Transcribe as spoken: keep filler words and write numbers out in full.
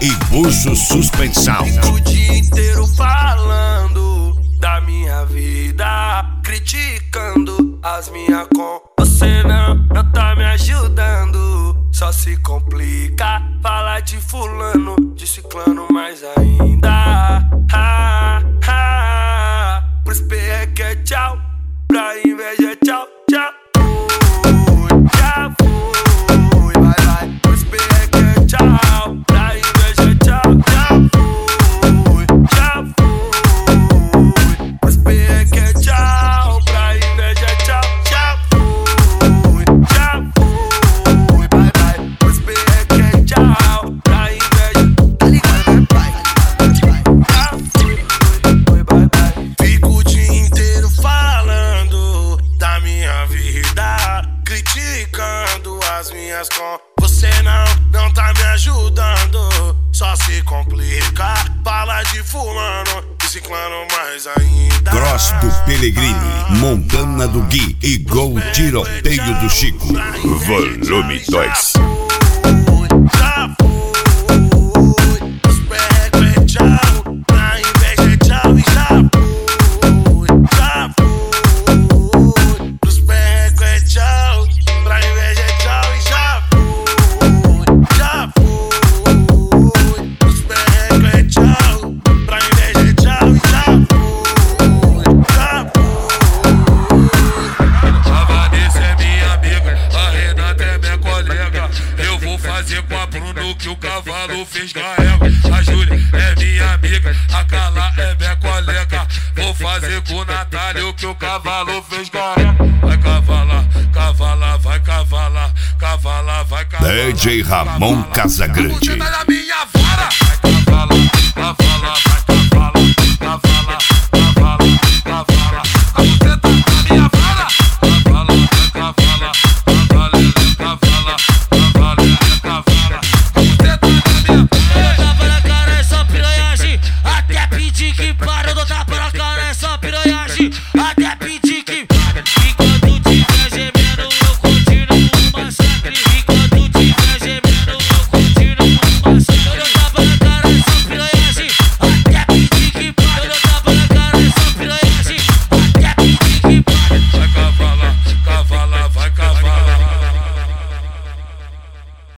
e Bucho Suspensão. Fico o dia inteiro falando da minha vida, criticando as minhas com. Você não, não tá me ajudando, só se complica. Fala de fulano, de ciclano mais ainda. Ah, ah, pros perreque é tchau, pra inveja é tchau, tchau. Já fui, vai, vai, pros perreque é tchau, pra inveja é tchau, já fui, já fui, pros perreque é tchau, pra inveja é tchau, já fui, já fui, vai, vai, pros perreque é tchau, pra inveja, tá ligado, vai, vai, já fui, foi, vai, vai. Fico o dia inteiro falando da minha vida, criticando as minhas com. Você não, não tá me ajudando, só se complica. Fala de fulano, de ciclano mais ainda. Cross do Pellegrini, Montana do Gui e Gol Tiroteio do Chico. Volume dois. Já fui, os perreque é tchau, pra inveja é tchau e já fui, já fui, os perreque é tchau, pra inveja é tchau e já fui, já fui, os perreque é tchau, pra inveja é tchau e já fui, já fui. A Vanessa é minha amiga, a Renata é minha colega. Eu vou fazer com a Bruno que o cavalo fez carrega. A Júlia é minha amiga, a Carla é minha colega. Vou fazer com o Natália o que o cavalo fez carrega. Vai cavalar, cavalar, vai cavalar, cavalar, vai cavalar. D J Ramon Casagrande.